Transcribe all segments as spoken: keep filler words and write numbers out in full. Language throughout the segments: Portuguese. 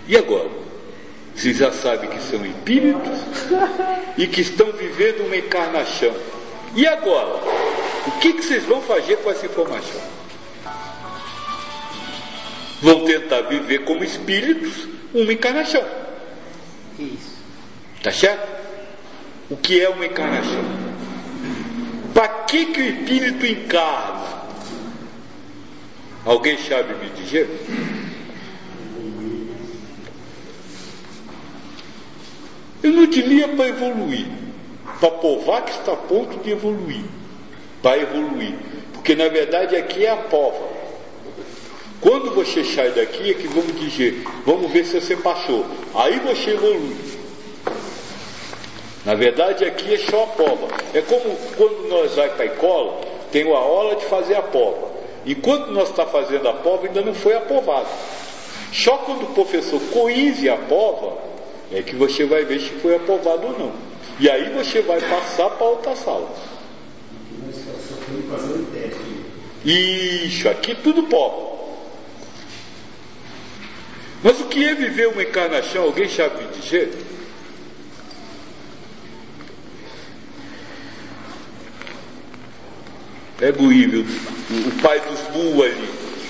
E agora? Vocês já sabem que são espíritos e que estão vivendo uma encarnação. E agora? O que, que vocês vão fazer com essa informação? Vão tentar viver como espíritos uma encarnação. Isso. Tá certo? O que é uma encarnação? Para que, que o espírito encarna? Alguém sabe me dizer? Eu não diria para evoluir, para provar que está a ponto de evoluir, para evoluir, porque na verdade aqui é a prova. Quando você sai daqui é que vamos dizer, vamos ver se você passou, aí você evolui. Na verdade aqui é só a prova. É como quando nós vamos para a escola, tem a hora de fazer a prova. Enquanto nós estamos fazendo a prova, ainda não foi aprovado. Só quando o professor corrige a prova, é que você vai ver se foi aprovado ou não. E aí você vai passar para outra sala. Isso, aqui tudo prova. Mas o que é viver uma encarnação? Alguém sabe me dizer? Pega o Ível, o pai dos burros ali.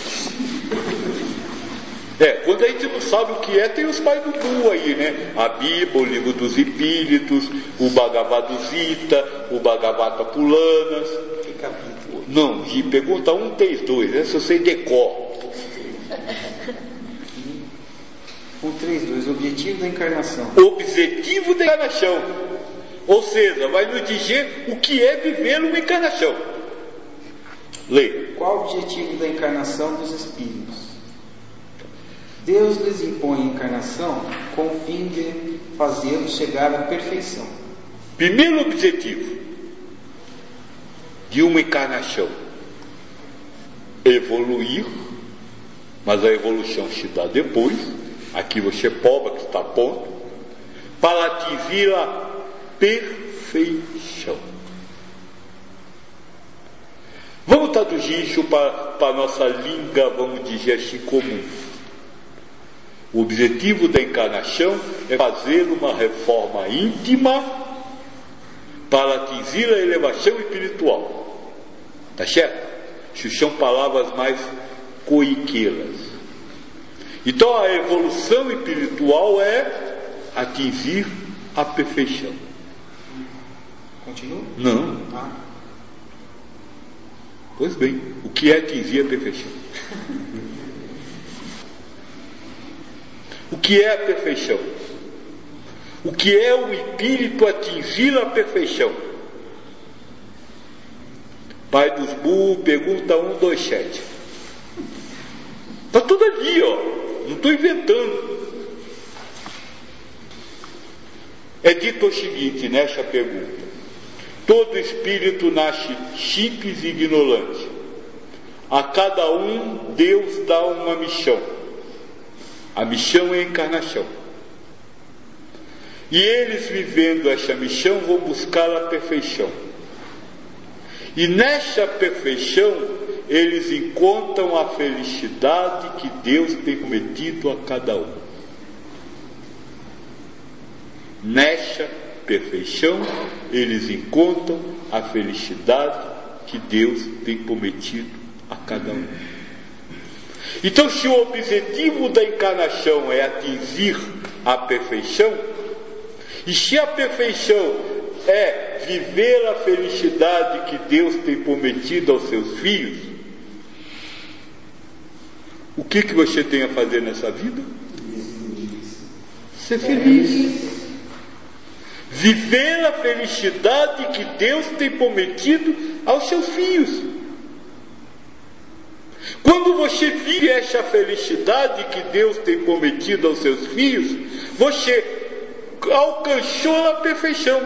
É, quando a gente não sabe o que é, tem os pais do burro aí, né? A Bíblia, o livro dos Espíritos, o Bhagavad Gita, o Bhagavata Puranas. Que capítulo? Não, de pergunta um, três, dois, essa eu sei decor. um, três, dois, objetivo da encarnação. Objetivo da encarnação. Ou seja, vai nos dizer o que é viver uma encarnação. Leia. Qual o objetivo da encarnação dos espíritos? Deus lhes impõe a encarnação com o fim de fazê-los chegar à perfeição. Primeiro objetivo de uma encarnação: evoluir, mas a evolução se dá depois. Aqui você prova que está a ponto, para atingir a perfeição. Vamos traduzir isso para a nossa língua, vamos dizer assim, comum. O objetivo da encarnação é fazer uma reforma íntima para atingir a elevação espiritual. Tá certo? Isso são palavras mais corriqueiras. Então a evolução espiritual é atingir a perfeição. Continua? Não. Ah. Pois bem, o que é atingir a perfeição? O que é a perfeição? O que é o espírito atingir a perfeição? Pai dos burros, pergunta um, dois, sete. Está tudo ali, ó. Não estou inventando. É dito o seguinte nessa pergunta: todo espírito nasce simples e ignorante. A cada um Deus dá uma missão. A missão é a encarnação. E eles, vivendo essa missão, vão buscar a perfeição. E nessa perfeição, eles encontram a felicidade que Deus tem prometido a cada um. Nessa perfeição, eles encontram a felicidade que Deus tem prometido a cada um. Então, se o objetivo da encarnação é atingir a perfeição, e se a perfeição é viver a felicidade que Deus tem prometido aos seus filhos, o que, que você tem a fazer nessa vida? Ser feliz. Viver a felicidade que Deus tem prometido aos seus filhos. Quando você vive essa felicidade que Deus tem prometido aos seus filhos, você alcançou a perfeição.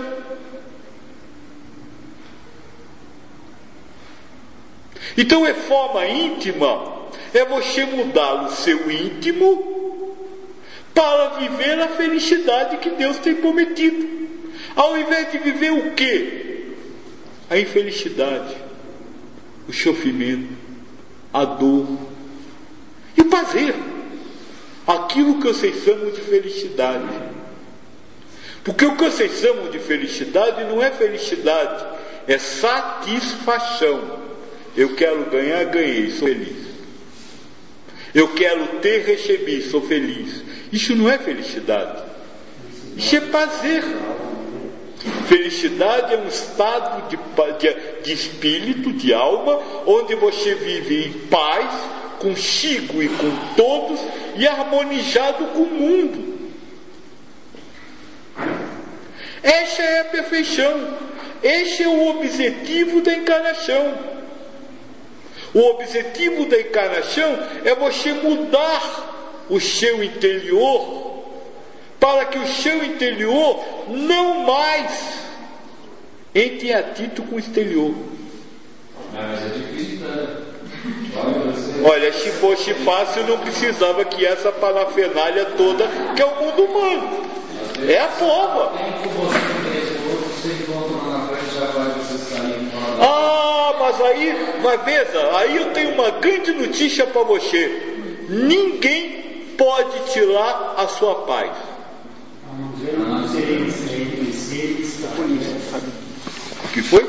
Então, reforma íntima é você mudar o seu íntimo para viver a felicidade que Deus tem prometido. Ao invés de viver o quê? A infelicidade, o sofrimento, a dor e o prazer. aquilo que vocês chamam de felicidade. Porque o que vocês chamam de felicidade não é felicidade, é satisfação. Eu quero ganhar, ganhei, sou feliz. Eu quero ter, recebi, sou feliz. Isso não é felicidade. Isso é prazer. Felicidade é um estado de, de, de espírito, de alma, onde você vive em paz, consigo e com todos, e harmonizado com o mundo. Esta é a perfeição. Este é o objetivo da encarnação. O objetivo da encarnação é você mudar o seu interior, para que o seu interior não mais entre em atrito com o exterior. Mas é difícil, né? Olha, se fosse fácil, não precisava que essa parafernália toda, que é o mundo humano. É a prova. Ah, mas aí, mas veja, aí eu tenho uma grande notícia para você. Ninguém pode tirar a sua paz. O que foi?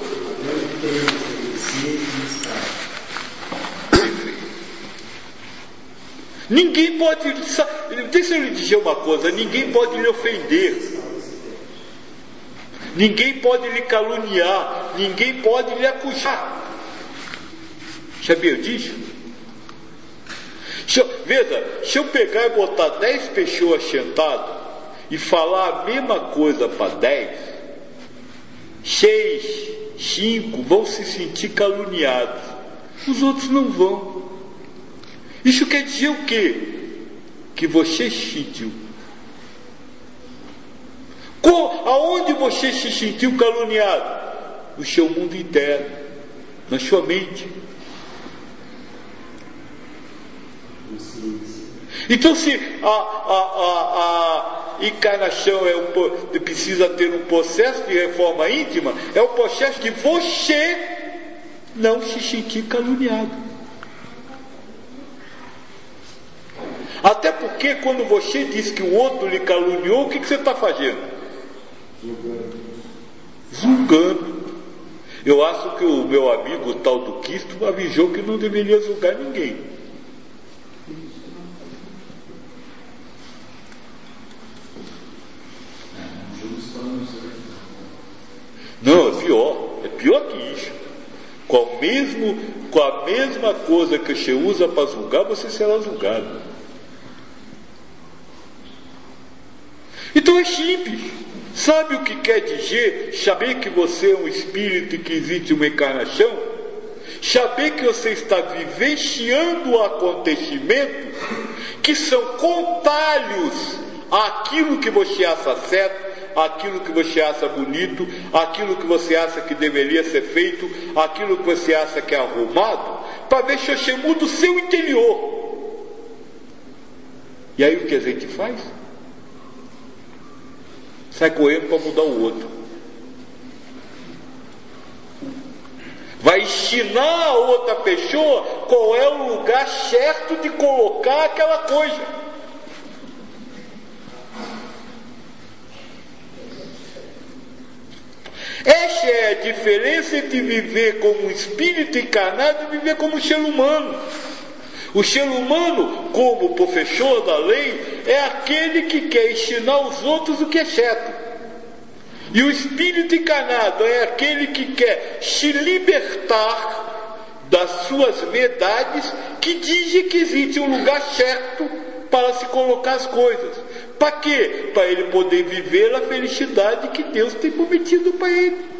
Ninguém pode. Deixa eu lhe dizer uma coisa: ninguém pode lhe ofender. Ninguém pode lhe caluniar, ninguém pode lhe acusar. Sabia disso? Se eu, veja, se eu pegar e botar dez pessoas sentadas e falar a mesma coisa para dez, seis, cinco vão se sentir caluniados, os outros não vão. Isso quer dizer o quê? Que você sentiu. Aonde você se sentiu caluniado? No seu mundo interno, na sua mente. Então, se a, a, a, a encarnação é um, precisa ter um processo de reforma íntima, é o processo de você não se sentir caluniado. Até porque quando você diz que o outro lhe caluniou, o que, que você está fazendo? Julgando. Eu acho que o meu amigo, o tal do Cristo, avisou que não deveria julgar ninguém. Não, é pior. É pior que isso. Com, o mesmo, com a mesma coisa que você usa para julgar, você será julgado. Então é simples. Sabe o que quer dizer saber que você é um espírito e que existe uma encarnação? Saber que você está vivenciando acontecimentos que são contrários àquilo que você acha certo, àquilo que você acha bonito, àquilo que você acha que deveria ser feito, àquilo que você acha que é arrumado, para ver se você muda o seu interior. E aí o que a gente faz? Sai correndo para mudar o outro. Vai ensinar a outra pessoa qual é o lugar certo de colocar aquela coisa. Essa é a diferença entre viver como um espírito encarnado e viver como um ser humano. O ser humano, como professor da lei, é aquele que quer ensinar aos outros o que é certo. E o espírito encarnado é aquele que quer se libertar das suas verdades, que dizem que existe um lugar certo para se colocar as coisas. Para quê? Para ele poder viver a felicidade que Deus tem prometido para ele.